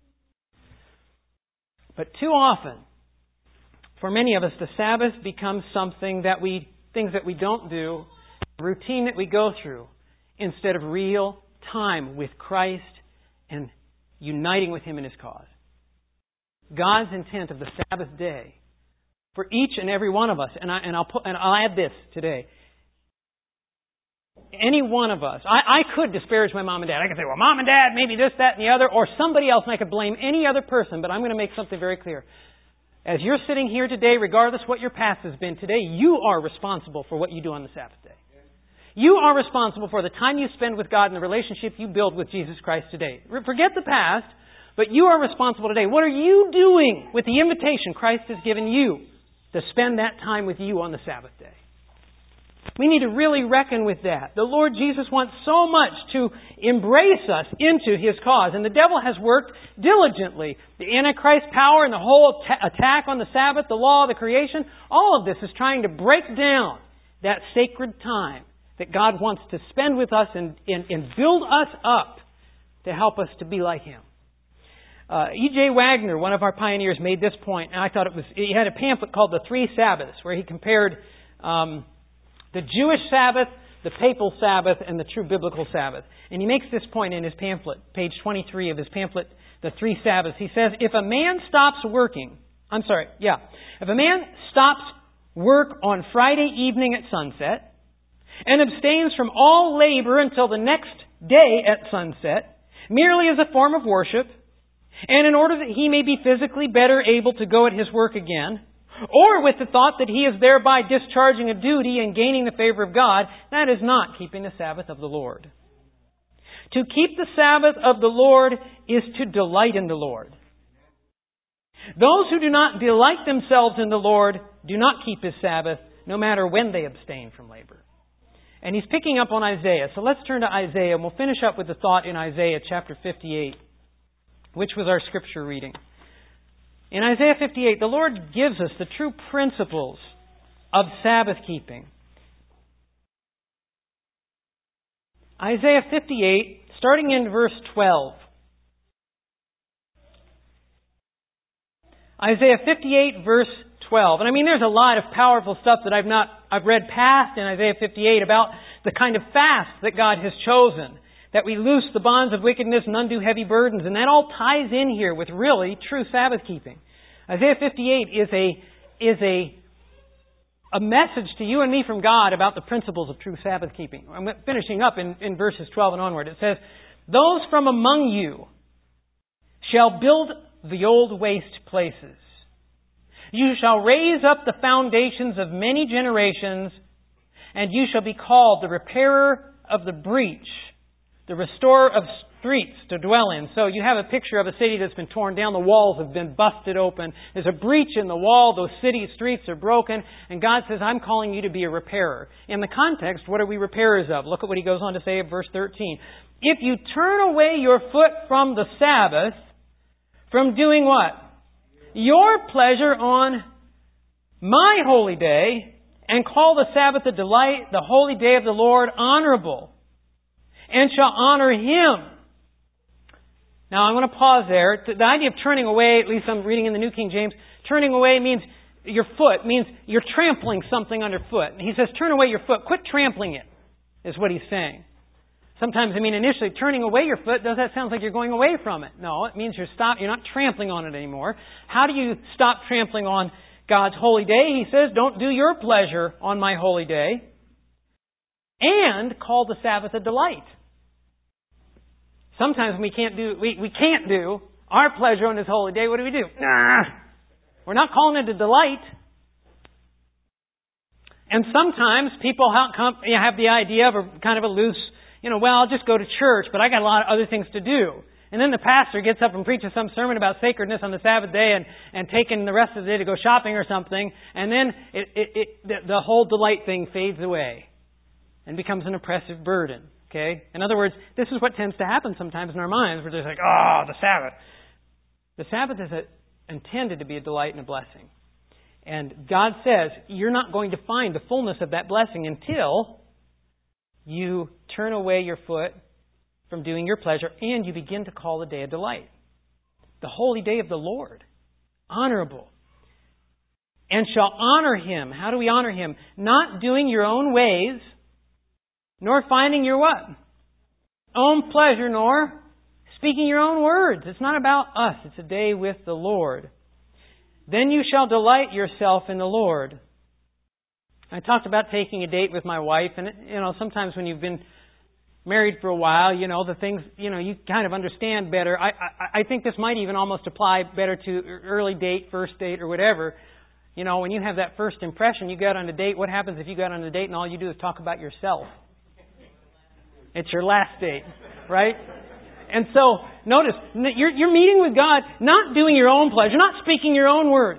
But too often, for many of us, the Sabbath becomes things that we don't do, a routine that we go through, instead of real time with Christ and uniting with Him in His cause. God's intent of the Sabbath day for each and every one of us, and I'll add this today. Any one of us, I could disparage my mom and dad. I could say, well, Mom and Dad, maybe this, that, and the other, or somebody else, and I could blame any other person, but I'm going to make something very clear. As you're sitting here today, regardless what your past has been today, you are responsible for what you do on the Sabbath day. You are responsible for the time you spend with God and the relationship you build with Jesus Christ today. Forget the past, but you are responsible today. What are you doing with the invitation Christ has given you to spend that time with you on the Sabbath day? We need to really reckon with that. The Lord Jesus wants so much to embrace us into His cause. And the devil has worked diligently. The Antichrist power and the whole attack on the Sabbath, the law of the creation, all of this is trying to break down that sacred time that God wants to spend with us and build us up to help us to be like Him. E.J. Wagner, one of our pioneers, made this point, and I thought he had a pamphlet called The Three Sabbaths, where he compared the Jewish Sabbath, the Papal Sabbath, and the true Biblical Sabbath. And he makes this point in his pamphlet, page 23 of his pamphlet, The Three Sabbaths. He says, if a man stops work on Friday evening at sunset, and abstains from all labor until the next day at sunset, merely as a form of worship, and in order that he may be physically better able to go at his work again, or with the thought that he is thereby discharging a duty and gaining the favor of God, that is not keeping the Sabbath of the Lord. To keep the Sabbath of the Lord is to delight in the Lord. Those who do not delight themselves in the Lord do not keep His Sabbath, no matter when they abstain from labor. And he's picking up on Isaiah. So let's turn to Isaiah, and we'll finish up with the thought in Isaiah chapter 58, which was our scripture reading. In Isaiah 58, the Lord gives us the true principles of Sabbath keeping. Isaiah 58, starting in verse 12. Isaiah 58, verse 12. And I mean, there's a lot of powerful stuff that I've read past in Isaiah 58 about the kind of fast that God has chosen. That we loose the bonds of wickedness and undo heavy burdens. And that all ties in here with really true Sabbath keeping. Isaiah 58 is a message to you and me from God about the principles of true Sabbath keeping. I'm finishing up in verses 12 and onward. It says, "Those from among you shall build the old waste places. You shall raise up the foundations of many generations, and you shall be called the repairer of the breach, the restorer of streets to dwell in." So you have a picture of a city that's been torn down. The walls have been busted open. There's a breach in the wall. Those city streets are broken. And God says, I'm calling you to be a repairer. In the context, what are we repairers of? Look at what He goes on to say in verse 13. "If you turn away your foot from the Sabbath," from doing what? "Your pleasure on my holy day, and call the Sabbath a delight, the holy day of the Lord honorable, and shall honor Him." Now I'm going to pause there. The idea of turning away, at least I'm reading in the New King James, turning away means your foot, means you're trampling something underfoot. And he says, turn away your foot. Quit trampling it, is what he's saying. Sometimes, initially turning away your foot, that sounds like you're going away from it. No, it means you're not trampling on it anymore. How do you stop trampling on God's holy day? He says, don't do your pleasure on my holy day, and call the Sabbath a delight. Sometimes we can't do our pleasure on His holy day. What do? We're not calling it a delight. And sometimes people have the idea of a kind of a loose, I'll just go to church, but I got a lot of other things to do. And then the pastor gets up and preaches some sermon about sacredness on the Sabbath day and taking the rest of the day to go shopping or something. And then the whole delight thing fades away and becomes an oppressive burden. Okay? In other words, this is what tends to happen sometimes in our minds. We're just like, the Sabbath. The Sabbath is intended to be a delight and a blessing. And God says, you're not going to find the fullness of that blessing until you turn away your foot from doing your pleasure and you begin to call the day a delight. The holy day of the Lord. Honorable. And shall honor Him. How do we honor Him? Not doing your own ways, nor finding your what? Own pleasure, nor speaking your own words. It's not about us. It's a day with the Lord. Then you shall delight yourself in the Lord. I talked about taking a date with my wife, and sometimes when you've been married for a while, the things, you kind of understand better. I think this might even almost apply better to early date, first date, or whatever. When you have that first impression, you got on a date. What happens if you got on a date and all you do is talk about yourself? It's your last date, right? And so, notice, you're meeting with God, not doing your own pleasure, not speaking your own words.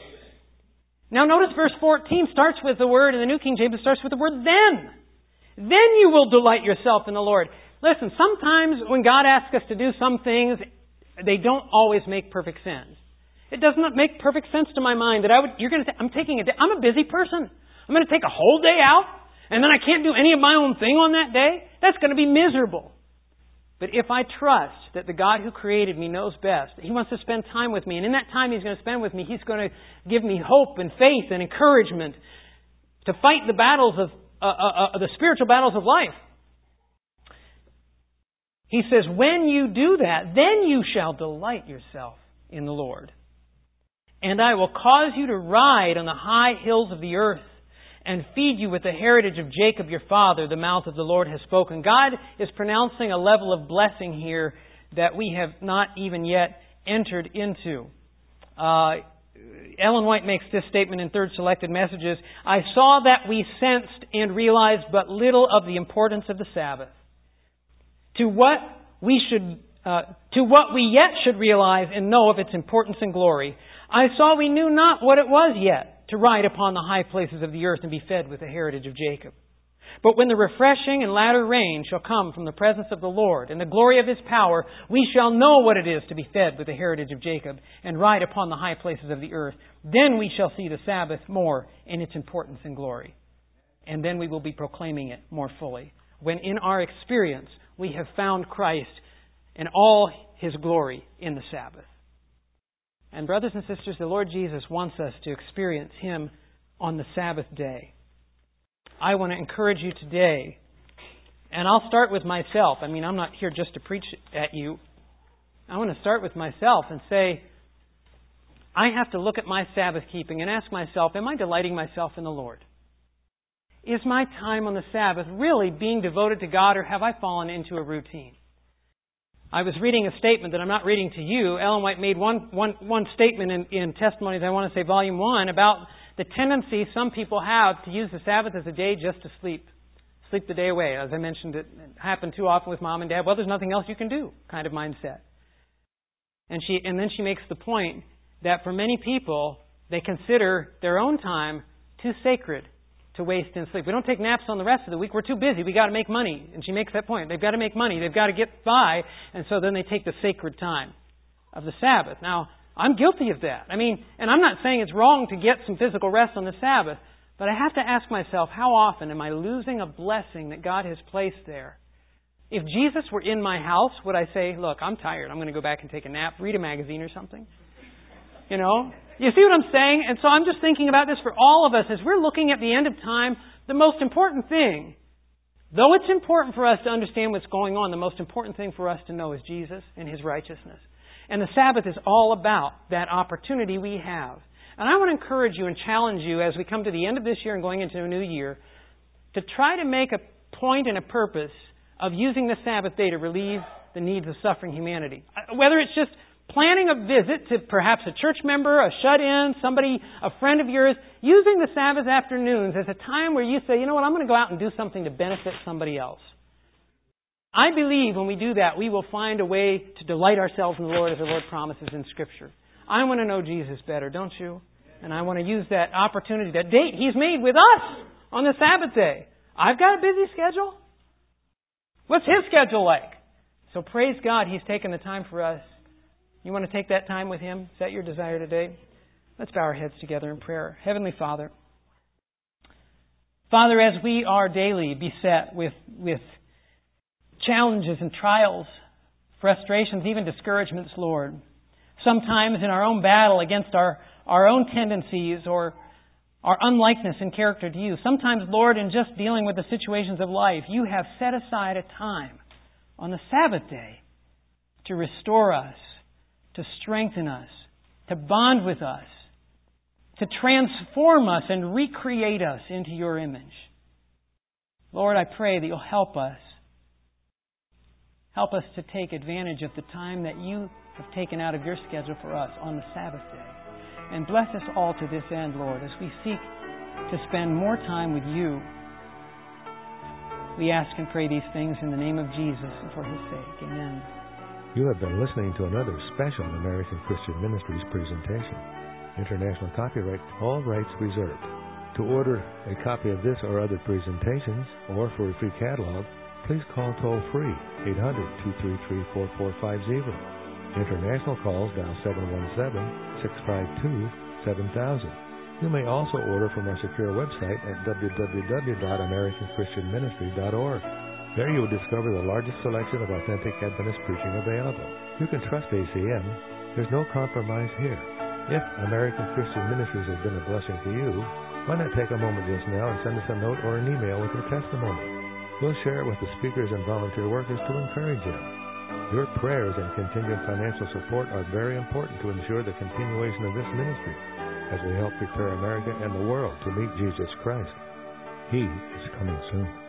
Now notice verse 14 starts with the word, in the New King James it starts with the word then. Then you will delight yourself in the Lord. Listen, sometimes when God asks us to do some things, they don't always make perfect sense. It does not make perfect sense to my mind that I'm taking a day. I'm a busy person. I'm going to take a whole day out, and then I can't do any of my own thing on that day. That's going to be miserable. But if I trust that the God who created me knows best, He wants to spend time with me, and in that time He's going to spend with me, He's going to give me hope and faith and encouragement to fight the battles of the spiritual battles of life. He says, when you do that, then you shall delight yourself in the Lord. And I will cause you to ride on the high hills of the earth and feed you with the heritage of Jacob your father. The mouth of the Lord has spoken. God is pronouncing a level of blessing here that we have not even yet entered into. Ellen White makes this statement in Third Selected Messages. I saw that we sensed and realized but little of the importance of the Sabbath. to what we yet should realize and know of its importance and glory. I saw we knew not what it was yet to ride upon the high places of the earth and be fed with the heritage of Jacob. But when the refreshing and latter rain shall come from the presence of the Lord and the glory of His power, we shall know what it is to be fed with the heritage of Jacob and ride upon the high places of the earth. Then we shall see the Sabbath more in its importance and glory. And then we will be proclaiming it more fully, when in our experience we have found Christ in all His glory in the Sabbath. And brothers and sisters, the Lord Jesus wants us to experience Him on the Sabbath day. I want to encourage you today, and I'll start with myself. I'm not here just to preach at you. I want to start with myself and say, I have to look at my Sabbath keeping and ask myself, am I delighting myself in the Lord? Is my time on the Sabbath really being devoted to God, or have I fallen into a routine? I was reading a statement that I'm not reading to you. Ellen White made one statement in Testimonies, I want to say Volume 1, about the tendency some people have to use the Sabbath as a day just to sleep the day away. As I mentioned, it happened too often with Mom and Dad. Well, there's nothing else you can do kind of mindset. And then she makes the point that for many people, they consider their own time too sacred to waste in sleep. We don't take naps on the rest of the week. We're too busy. We've got to make money. And she makes that point. They've got to make money. They've got to get by. And so then they take the sacred time of the Sabbath. Now, I'm guilty of that. And I'm not saying it's wrong to get some physical rest on the Sabbath, but I have to ask myself, how often am I losing a blessing that God has placed there? If Jesus were in my house, would I say, look, I'm tired. I'm going to go back and take a nap, read a magazine or something? You see what I'm saying? And so I'm just thinking about this for all of us. As we're looking at the end of time, the most important thing, though it's important for us to understand what's going on, the most important thing for us to know is Jesus and His righteousness. And the Sabbath is all about that opportunity we have. And I want to encourage you and challenge you as we come to the end of this year and going into a new year to try to make a point and a purpose of using the Sabbath day to relieve the needs of suffering humanity. Whether it's just planning a visit to perhaps a church member, a shut-in, somebody, a friend of yours, using the Sabbath afternoons as a time where you say, you know what, I'm going to go out and do something to benefit somebody else. I believe when we do that, we will find a way to delight ourselves in the Lord as the Lord promises in Scripture. I want to know Jesus better, don't you? And I want to use that opportunity, that date He's made with us on the Sabbath day. I've got a busy schedule. What's His schedule like? So praise God, He's taken the time for us. You want to take that time with Him? Is that your desire today? Let's bow our heads together in prayer. Heavenly Father, as we are daily beset with challenges and trials, frustrations, even discouragements, Lord, sometimes in our own battle against our own tendencies or our unlikeness in character to You. Sometimes, Lord, in just dealing with the situations of life, You have set aside a time on the Sabbath day to restore us, to strengthen us, to bond with us, to transform us and recreate us into Your image. Lord, I pray that You'll help us. Help us to take advantage of the time that You have taken out of Your schedule for us on the Sabbath day. And bless us all to this end, Lord, as we seek to spend more time with You. We ask and pray these things in the name of Jesus and for His sake. Amen. You have been listening to another special American Christian Ministries presentation. International copyright, all rights reserved. To order a copy of this or other presentations, or for a free catalog, please call toll-free 800-233-4450. International calls dial 717-652-7000. You may also order from our secure website at www.americanchristianministry.org. There you will discover the largest selection of authentic Adventist preaching available. You can trust ACM. There's no compromise here. If American Christian Ministries has been a blessing to you, why not take a moment just now and send us a note or an email with your testimony? We'll share it with the speakers and volunteer workers to encourage you. Your prayers and continued financial support are very important to ensure the continuation of this ministry as we help prepare America and the world to meet Jesus Christ. He is coming soon.